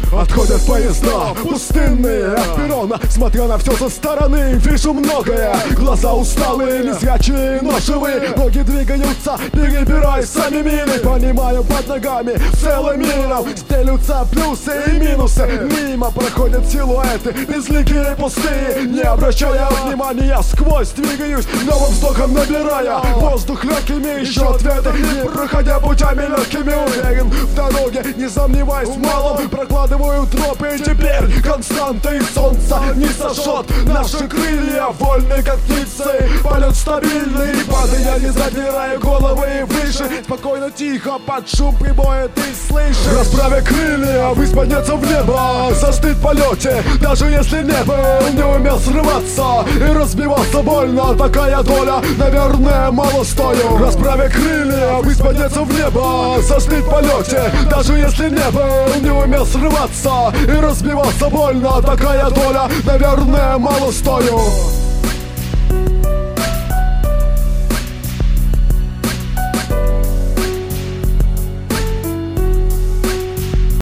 Отходят поезда пустынные от перрона, смотря на все со стороны, вижу многое. Глаза усталые, незрячие, но живые. Ноги двигаются, перебирая сами мили. Понимаю, под ногами целым миром стелются плюсы и минусы. Мимо проходят силуэты, безликие, пустые. Не обращая внимания, сквозь двигаюсь, новым вздохом набирая воздух легкими, ищу ответы, не проходя путями легкими. Уверен в дороге, не сомневаясь в малом, прокладываю тропы, и теперь константой солнца не сожжет наши крылья, вольны как птицы, полет стабильный, падая, не задирая головы выше, спокойно, тихо, под шум прибоя ты слышишь. Расправя крылья, высь подняться в небо, застыть в полете, даже если небо не умел срываться и разбиваться больно, такая доля, наверное, мало стою. Расправя крылья, высь подняться в небо, застыть в полете, даже если небо не умел срываться и разбиваться больно, такая доля, наверное, мало стою.